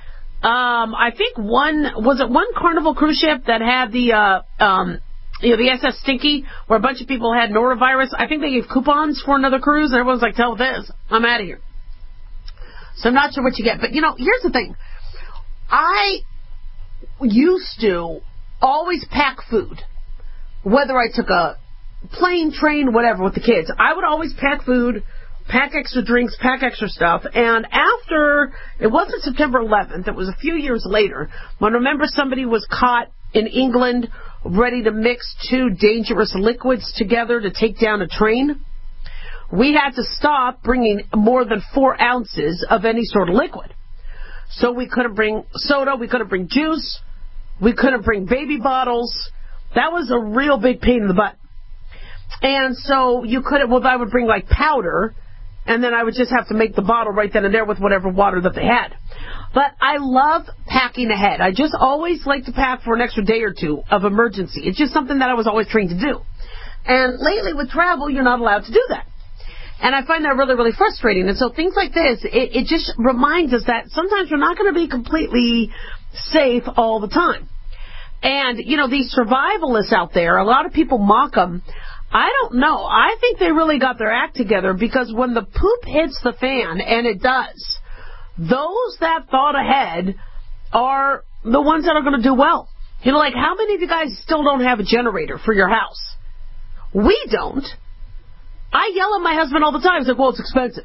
I think one, was it one Carnival cruise ship that had the, uh, um, you know, the S S Stinky, where a bunch of people had norovirus? I think they gave coupons for another cruise, and everyone's like, tell this, I'm out of here. So I'm not sure what you get. But, you know, here's the thing. I used to always pack food, whether I took a plane, train, whatever, with the kids. I would always pack food, pack extra drinks, pack extra stuff. And after, it wasn't September eleventh, it was a few years later, when I remember somebody was caught in England ready to mix two dangerous liquids together to take down a train. We had to stop bringing more than four ounces of any sort of liquid. So we couldn't bring soda, we couldn't bring juice, we couldn't bring baby bottles. That was a real big pain in the butt. And so you couldn't, well, I would bring like powder, and then I would just have to make the bottle right then and there with whatever water that they had. But I love packing ahead. I just always like to pack for an extra day or two of emergency. It's just something that I was always trained to do. And lately with travel, you're not allowed to do that. And I find that really, really frustrating. And so things like this, it, it just reminds us that sometimes we're not going to be completely safe all the time. And, you know, these survivalists out there, a lot of people mock them. I don't know. I think they really got their act together, because when the poop hits the fan, and it does, those that thought ahead are the ones that are going to do well. You know, like, how many of you guys still don't have a generator for your house? We don't. I yell at my husband all the time. He's like, well, it's expensive.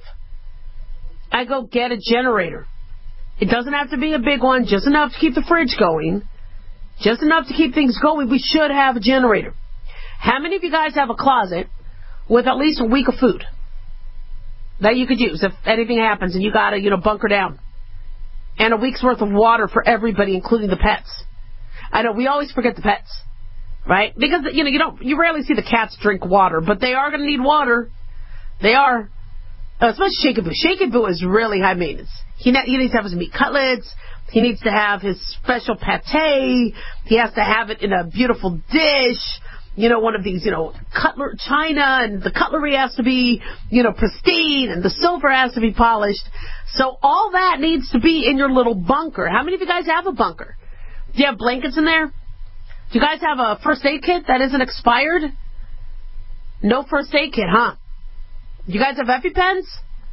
I go, get a generator. It doesn't have to be a big one, just enough to keep the fridge going, just enough to keep things going. We should have a generator. How many of you guys have a closet with at least a week of food that you could use if anything happens and you got to, you know, bunker down? And a week's worth of water for everybody, including the pets. I know we always forget the pets, right? Because, you know, you don't, you rarely see the cats drink water, but they are going to need water. They are. Uh, especially Shake-a-Boo. Shake-a-Boo is really high maintenance. He, ne- he needs to have his meat cutlets. He needs to have his special pate. He has to have it in a beautiful dish. You know, one of these, you know, cutler china, and the cutlery has to be, you know, pristine, and the silver has to be polished. So all that needs to be in your little bunker. How many of you guys have a bunker? Do you have blankets in there? Do you guys have a first aid kit that isn't expired? No first aid kit, huh? You guys have EpiPens?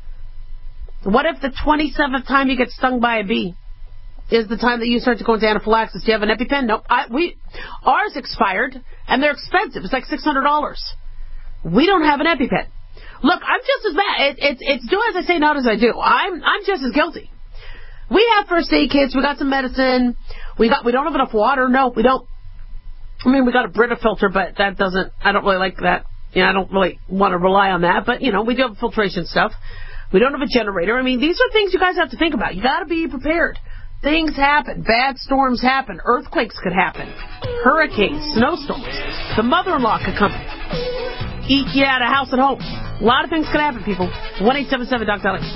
What if the twenty-seventh time you get stung by a bee is the time that you start to go into anaphylaxis? Do you have an EpiPen? Nope. I, we, ours expired, and they're expensive. It's like six hundred dollars. We don't have an EpiPen. Look, I'm just as bad. It, it, it's do as I say, not as I do. I'm I'm just as guilty. We have first aid kits. We got some medicine. We got we don't have enough water. No, we don't. I mean, we got a Brita filter, but that doesn't. I don't really like that. You know, I don't really want to rely on that. But you know, we do have filtration stuff. We don't have a generator. I mean, these are things you guys have to think about. You got to be prepared. Things happen. Bad storms happen. Earthquakes could happen. Hurricanes, snowstorms. The mother-in-law could come eat you out of house and home. A lot of things could happen, people. one eight seven seven Doc Dolly.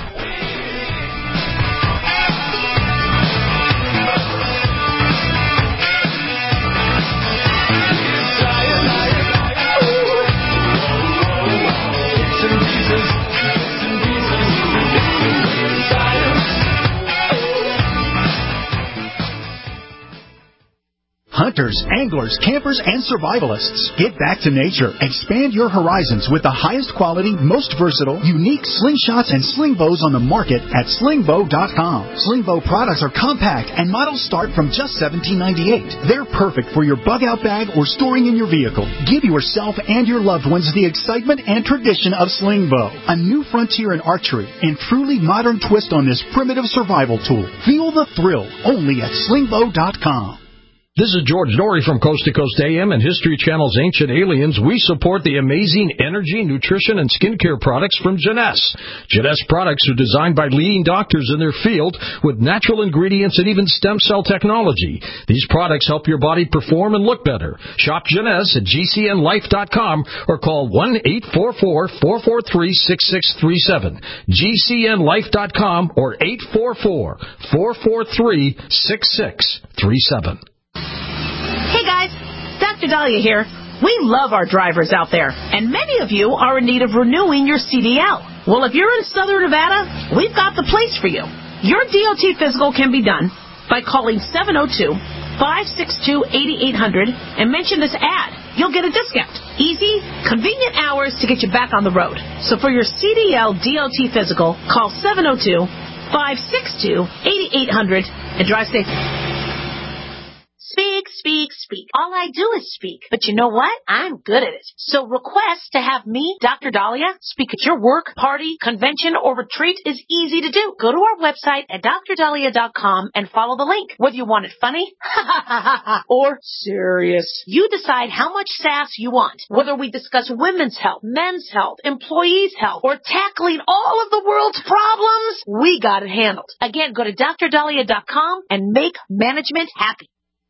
Hunters, anglers, campers, and survivalists. Get back to nature. Expand your horizons with the highest quality, most versatile, unique slingshots and sling bows on the market at sling bow dot com. Sling bow products are compact and models start from just seventeen ninety-eight. They're perfect for your bug out bag or storing in your vehicle. Give yourself and your loved ones the excitement and tradition of sling bow. A new frontier in archery and truly modern twist on this primitive survival tool. Feel the thrill only at sling bow dot com. This is George Norrie from Coast to Coast A M and History Channel's Ancient Aliens. We support the amazing energy, nutrition, and skincare products from Jeunesse. Jeunesse products are designed by leading doctors in their field with natural ingredients and even stem cell technology. These products help your body perform and look better. Shop Jeunesse at G C N life dot com or call one eight four four, four four three, six six three seven. G C N life dot com or eight four four, four four three, six six three seven. Hey guys, Doctor Dahlia here. We love our drivers out there, and many of you are in need of renewing your C D L. Well, if you're in Southern Nevada, we've got the place for you. Your D O T physical can be done by calling seven oh two, five six two, eight eight zero zero and mention this ad. You'll get a discount. Easy, convenient hours to get you back on the road. So for your C D L D O T physical, call seven oh two, five six two, eight eight zero zero and drive safe. All I do is speak. But you know what? I'm good at it. So request to have me, Doctor Dahlia, speak at your work, party, convention, or retreat is easy to do. Go to our website at dr dahlia dot com and follow the link. Whether you want it funny or serious, you decide how much sass you want. Whether we discuss women's health, men's health, employees' health, or tackling all of the world's problems, we got it handled. Again, go to dr dahlia dot com and make management happy.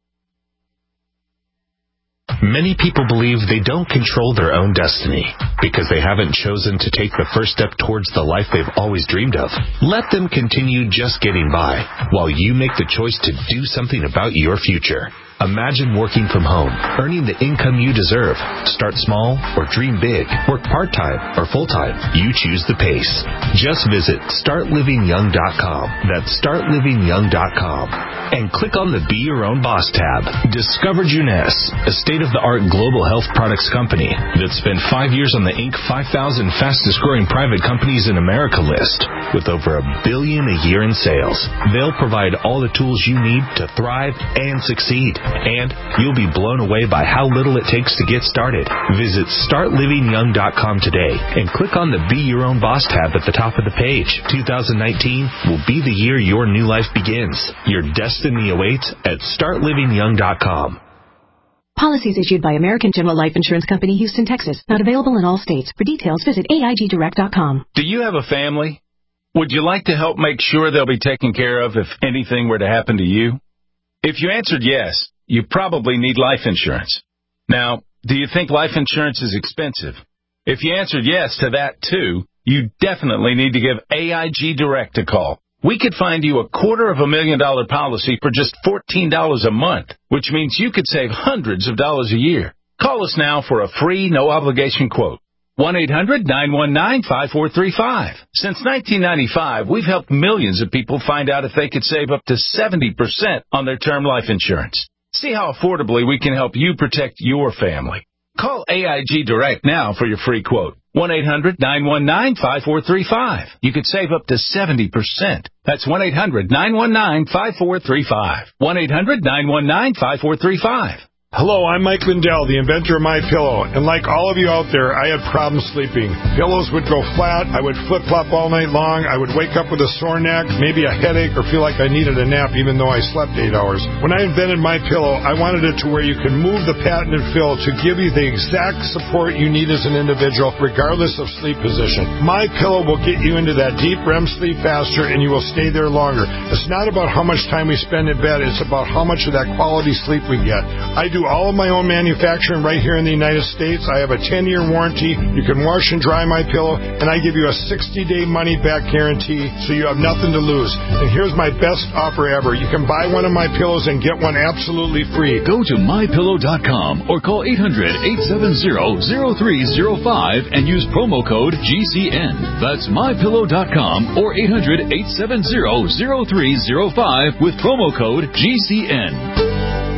Many people believe they don't control their own destiny because they haven't chosen to take the first step towards the life they've always dreamed of. Let them continue just getting by while you make the choice to do something about your future. Imagine working from home, earning the income you deserve. Start small or dream big. Work part-time or full-time. You choose the pace. Just visit start living young dot com. That's start living young dot com. And click on the Be Your Own Boss tab. Discover Juness, a state-of-the-art global health products company that spent five years on the Inc five thousand fastest-growing private companies in America list with over a billion a year in sales. They'll provide all the tools you need to thrive and succeed. And you'll be blown away by how little it takes to get started. Visit start living young dot com today and click on the Be Your Own Boss tab at the top of the page. two thousand nineteen will be the year your new life begins. Your destiny awaits at start living young dot com. Policies issued by American General Life Insurance Company, Houston, Texas. Not available in all states. For details, visit A I G direct dot com. Do you have a family? Would you like to help make sure they'll be taken care of if anything were to happen to you? If you answered yes, you probably need life insurance. Now, do you think life insurance is expensive? If you answered yes to that too, you definitely need to give A I G Direct a call. We could find you a quarter of a million dollar policy for just fourteen dollars a month, which means you could save hundreds of dollars a year. Call us now for a free, no-obligation quote. one eight hundred nine one nine five four three five. Since nineteen ninety-five, we've helped millions of people find out if they could save up to seventy percent on their term life insurance. See how affordably we can help you protect your family. Call A I G Direct now for your free quote. one eight hundred nine one nine five four three five. You could save up to seventy percent. That's one eight hundred nine one nine five four three five. one eight hundred nine one nine five four three five. Hello, I'm Mike Lindell, the inventor of MyPillow, and like all of you out there, I had problems sleeping. Pillows would go flat, I would flip-flop all night long, I would wake up with a sore neck, maybe a headache, or feel like I needed a nap even though I slept eight hours. When I invented MyPillow, I wanted it to where you can move the patented fill to give you the exact support you need as an individual, regardless of sleep position. MyPillow will get you into that deep R E M sleep faster, and you will stay there longer. It's not about how much time we spend in bed, it's about how much of that quality sleep we get. I do all of my own manufacturing right here in the United States. I have a ten-year warranty. You can wash and dry my pillow, and I give you a sixty-day money-back guarantee, so you have nothing to lose. And here's my best offer ever. You can buy one of my pillows and get one absolutely free. Go to my pillow dot com or call eight hundred eight seven zero zero three zero five and use promo code G C N. That's my pillow dot com or eight hundred eight seven zero zero three zero five with promo code G C N.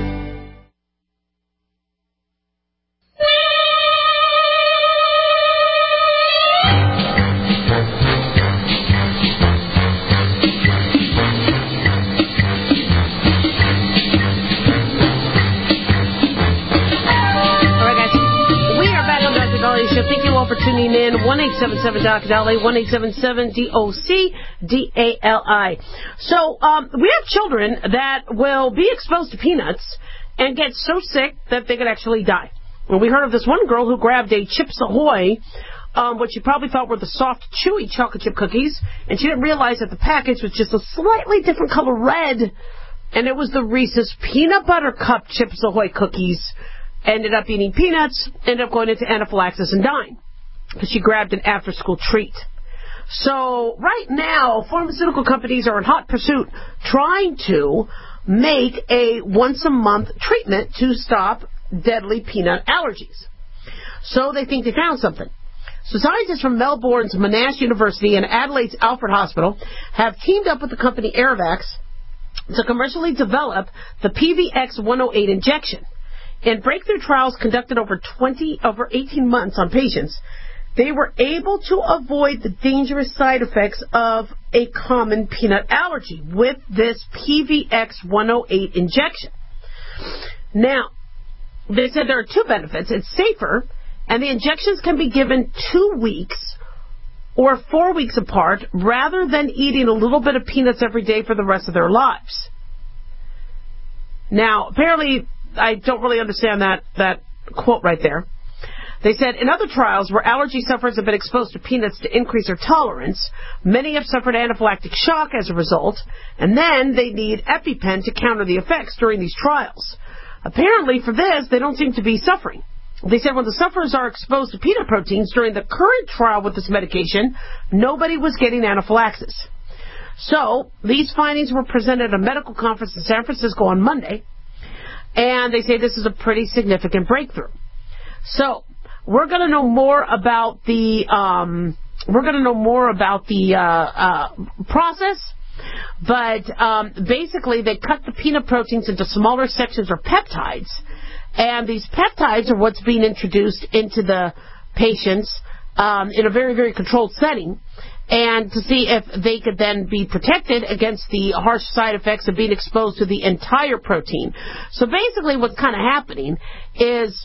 Thank you all for tuning in. one eight seven seven D O C D A L I, one eight seven seven D O C D A L I. So, um, we have children that will be exposed to peanuts and get so sick that they could actually die. And we heard of this one girl who grabbed a Chips Ahoy, um, what she probably thought were the soft, chewy chocolate chip cookies, and she didn't realize that the package was just a slightly different color red, and it was the Reese's Peanut Butter Cup Chips Ahoy cookies. Ended up eating peanuts, ended up going into anaphylaxis and dying because she grabbed an after-school treat. So right now, pharmaceutical companies are in hot pursuit trying to make a once-a-month treatment to stop deadly peanut allergies. So they think they found something. So scientists from Melbourne's Monash University and Adelaide's Alfred Hospital have teamed up with the company Airvax to commercially develop the P V X one oh eight injection. In breakthrough trials conducted over twenty, over eighteen months on patients, they were able to avoid the dangerous side effects of a common peanut allergy with this P V X one oh eight injection. Now, they said there are two benefits. It's safer, and the injections can be given two weeks or four weeks apart rather than eating a little bit of peanuts every day for the rest of their lives. Now, apparently, I don't really understand that, that quote right there. They said, in other trials where allergy sufferers have been exposed to peanuts to increase their tolerance, many have suffered anaphylactic shock as a result, and then they need EpiPen to counter the effects during these trials. Apparently, for this, they don't seem to be suffering. They said when the sufferers are exposed to peanut proteins during the current trial with this medication, nobody was getting anaphylaxis. So, these findings were presented at a medical conference in San Francisco on Monday, and they say this is a pretty significant breakthrough. So, we're going to know more about the um, we're going to know more about the uh, uh, process, but um, basically they cut the peanut proteins into smaller sections or peptides, and these peptides are what's being introduced into the patients um, in a very, very controlled setting, and to see if they could then be protected against the harsh side effects of being exposed to the entire protein. So basically what's kind of happening is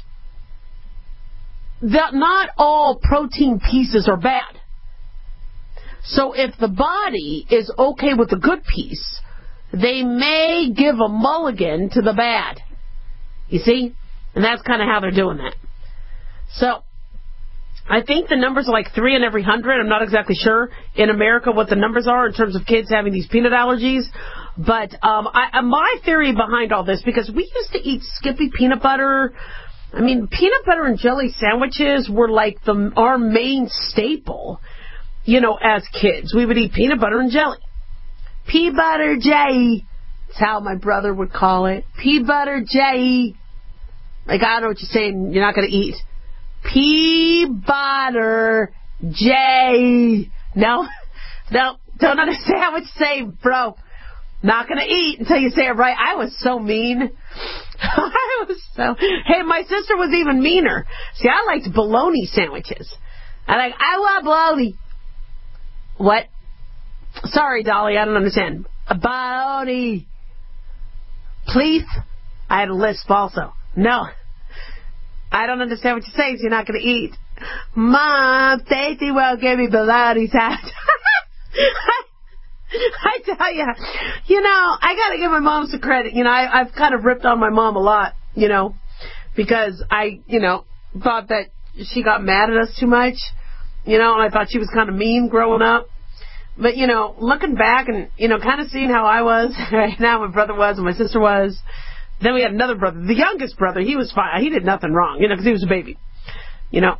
that not all protein pieces are bad. So if the body is okay with the good piece, they may give a mulligan to the bad. You see? And that's kind of how they're doing that. So, I think the numbers are like three in every hundred. I'm not exactly sure in America what the numbers are in terms of kids having these peanut allergies. But um, I, my theory behind all this, because we used to eat Skippy peanut butter. I mean, peanut butter and jelly sandwiches were like the our main staple, you know, as kids. We would eat peanut butter and jelly. Pea butter jelly. That's how my brother would call it. Pea butter jelly. Like, I don't know what you're saying. You're not going to eat. Pea butter jelly. No, no, don't understand what you're saying, bro. Not going to eat until you say it right. I was so mean. I was so... Hey, my sister was even meaner. See, I liked bologna sandwiches. I like, I want bologna. What? Sorry, Dolly, I don't understand. A bologna. Please? I had a lisp also. No. I don't understand what you're saying, so you're not going to eat. Mom, Stacy won't give me bologna sandwich. I tell you, you know, I got to give my mom some credit. You know, I, I've kind of ripped on my mom a lot, you know, because I, you know, thought that she got mad at us too much, you know, and I thought she was kind of mean growing up. But, you know, looking back and, you know, kind of seeing how I was, right now my brother was and my sister was. Then we had another brother, the youngest brother. He was fine. He did nothing wrong, you know, because he was a baby. You know,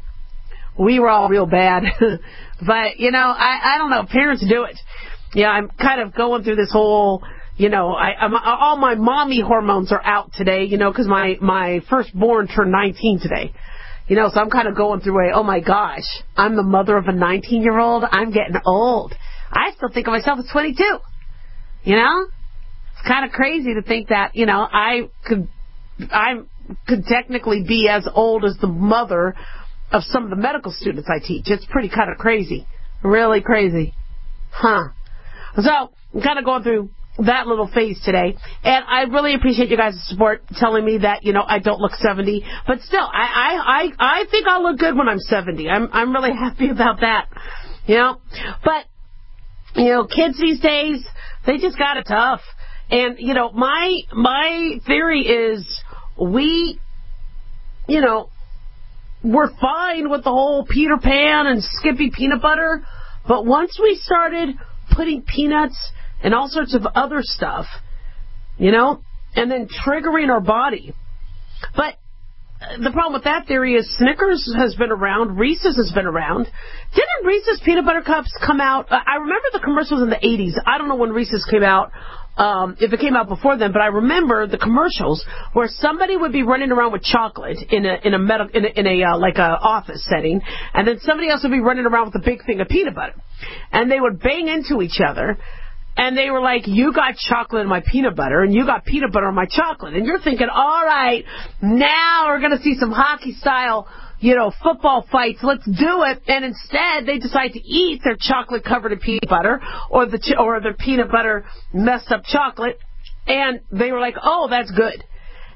we were all real bad. But, you know, I, I don't know. Parents do it. Yeah, I'm kind of going through this whole, you know, I, I'm, all my mommy hormones are out today, you know, because my, my firstborn turned nineteen today. You know, so I'm kind of going through a, oh my gosh, I'm the mother of a nineteen-year-old. I'm getting old. I still think of myself as twenty-two. You know? It's kind of crazy to think that, you know, I could, I could technically be as old as the mother of some of the medical students I teach. It's pretty kind of crazy. Really crazy. Huh. So, I'm kind of going through that little phase today. And I really appreciate you guys' support telling me that, you know, I don't look seventy. But still, I I, I, I think I'll look good when I'm seventy. I'm I'm really happy about that. You know? But, you know, kids these days, they just got it tough. And, you know, my my theory is we, you know, we're fine with the whole Peter Pan and Skippy peanut butter. But once we started putting peanuts and all sorts of other stuff, you know, and then triggering our body. But the problem with that theory is Snickers has been around, Reese's has been around. Didn't Reese's peanut butter cups come out? I remember the commercials in the eighties. I don't know when Reese's came out, um, if it came out before then, but I remember the commercials where somebody would be running around with chocolate in a in a metal in a, in a uh, like a office setting, and then somebody else would be running around with a big thing of peanut butter, and they would bang into each other. And they were like, you got chocolate in my peanut butter, and you got peanut butter in my chocolate. And you're thinking, all right, now we're going to see some hockey-style, you know, football fights. Let's do it. And instead, they decide to eat their chocolate covered in peanut butter, or the ch- or their peanut butter messed up chocolate. And they were like, oh, that's good.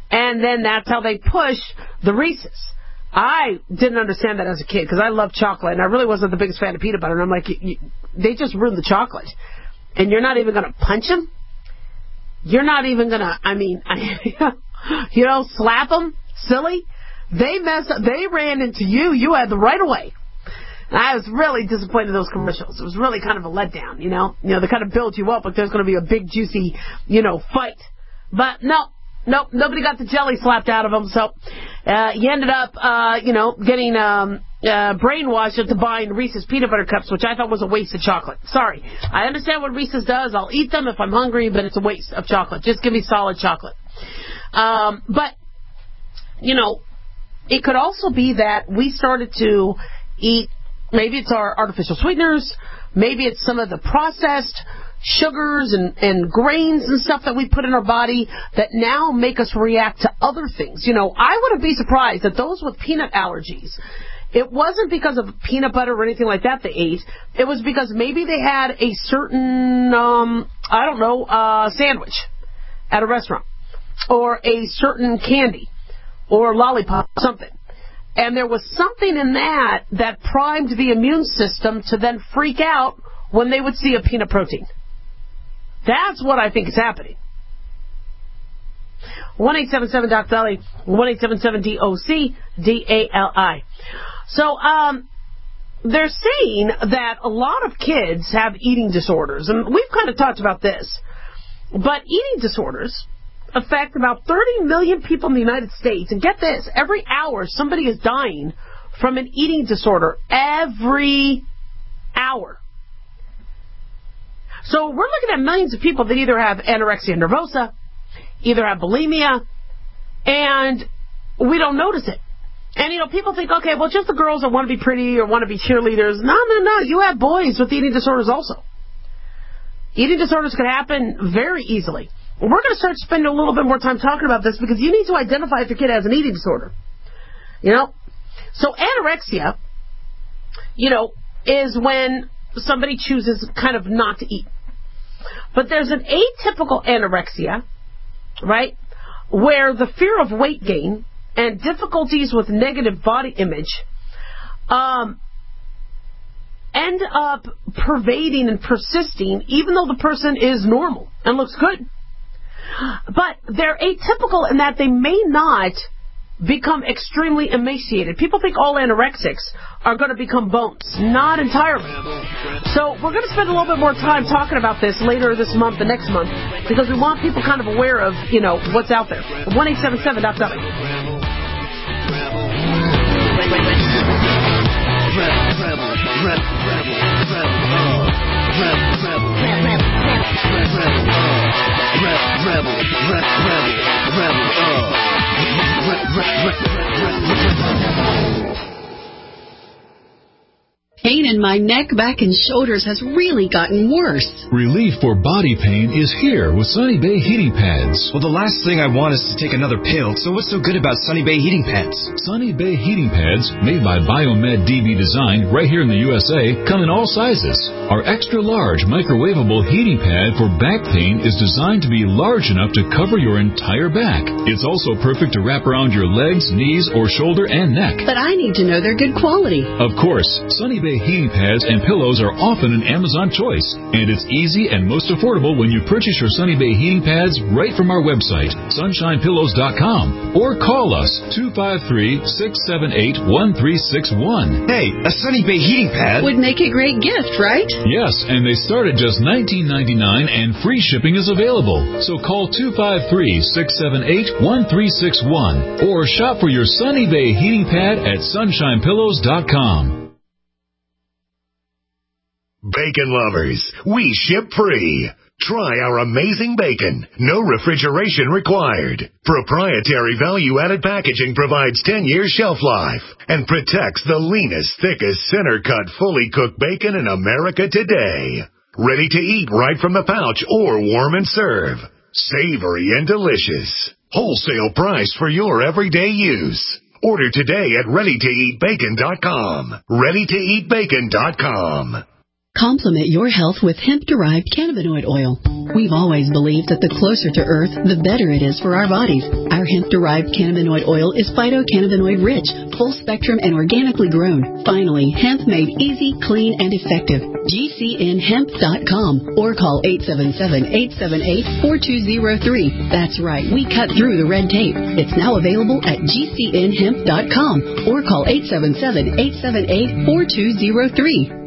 And then that's how they push the Reese's. I didn't understand that as a kid because I loved chocolate, and I really wasn't the biggest fan of peanut butter. And I'm like, you, you, they just ruined the chocolate. And you're not even going to punch them? You're not even going to, I mean, you know, slap them? Silly? They messed up. They ran into you. You had the right of way. And I was really disappointed in those commercials. It was really kind of a letdown, you know. You know, they kind of build you up like there's going to be a big, juicy, you know, fight. But no. Nope, nobody got the jelly slapped out of him, so uh, he ended up, uh, you know, getting um, uh, brainwashed into buying Reese's peanut butter cups, which I thought was a waste of chocolate. Sorry. I understand what Reese's does. I'll eat them if I'm hungry, but it's a waste of chocolate. Just give me solid chocolate. Um, but, you know, it could also be that we started to eat, maybe it's our artificial sweeteners, maybe it's some of the processed sugars and, and grains and stuff that we put in our body that now make us react to other things. You know, I wouldn't be surprised that those with peanut allergies, it wasn't because of peanut butter or anything like that they ate. It was because maybe they had a certain, um, I don't know, uh, sandwich at a restaurant or a certain candy or lollipop or something. And there was something in that that primed the immune system to then freak out when they would see a peanut protein. That's what I think is happening. one eight seven seven D O C D A L I, one eight seven seven D O C D A L I. So, um, they're saying that a lot of kids have eating disorders, and we've kind of talked about this. But eating disorders affect about thirty million people in the United States. And get this, every hour somebody is dying from an eating disorder. Every hour. So we're looking at millions of people that either have anorexia nervosa, either have bulimia, and we don't notice it. And, you know, people think, okay, well, just the girls that want to be pretty or want to be cheerleaders. No, no, no. You have boys with eating disorders also. Eating disorders can happen very easily. We're going to start spending a little bit more time talking about this because you need to identify if your kid has an eating disorder. You know? So anorexia, you know, is when somebody chooses kind of not to eat. But there's an atypical anorexia, right, where the fear of weight gain and difficulties with negative body image um, end up pervading and persisting even though the person is normal and looks good. But they're atypical in that they may not become extremely emaciated. People think all anorexics are going to become bones. Not entirely. So we're going to spend a little bit more time talking about this later this month and next month because we want people kind of aware of, you know, what's out there. one eight seven seven D O C D A L I. Pain in my neck, back, and shoulders has really gotten worse. Relief for body pain is here with Sunny Bay Heating Pads. Well, the last thing I want is to take another pill, so what's so good about Sunny Bay Heating Pads? Sunny Bay Heating Pads, made by Biomed D B Design right here in the U S A, come in all sizes. Our extra large microwavable heating pad for back pain is designed to be large enough to cover your entire back. It's also perfect to wrap around your legs, knees, or shoulder and neck. But I need to know they're good quality. Of course, Sunny Bay heating pads and pillows are often an Amazon choice, and it's easy and most affordable when you purchase your Sunny Bay heating pads right from our website, sunshine pillows dot com, or call us two five three, six seven eight, one three six one. Hey, a Sunny Bay heating pad would make a great gift, right? Yes, and they start at just nineteen ninety-nine and free shipping is available. So call two five three, six seven eight, one three six one or shop for your Sunny Bay heating pad at sunshine pillows dot com. Bacon lovers, we ship free. Try our amazing bacon. No refrigeration required. Proprietary value-added packaging provides ten years shelf life and protects the leanest, thickest, center-cut, fully cooked bacon in America today. Ready to eat right from the pouch or warm and serve. Savory and delicious. Wholesale price for your everyday use. Order today at ready to eat bacon dot com. ready to eat bacon dot com. Complement your health with hemp-derived cannabinoid oil. We've always believed that the closer to Earth, the better it is for our bodies. Our hemp-derived cannabinoid oil is phytocannabinoid rich, full spectrum, and organically grown. Finally, hemp made easy, clean, and effective. G C N hemp dot com or call eight seven seven, eight seven eight, four two zero three. That's right, we cut through the red tape. It's now available at G C N hemp dot com or call eight seven seven, eight seven eight, four two zero three.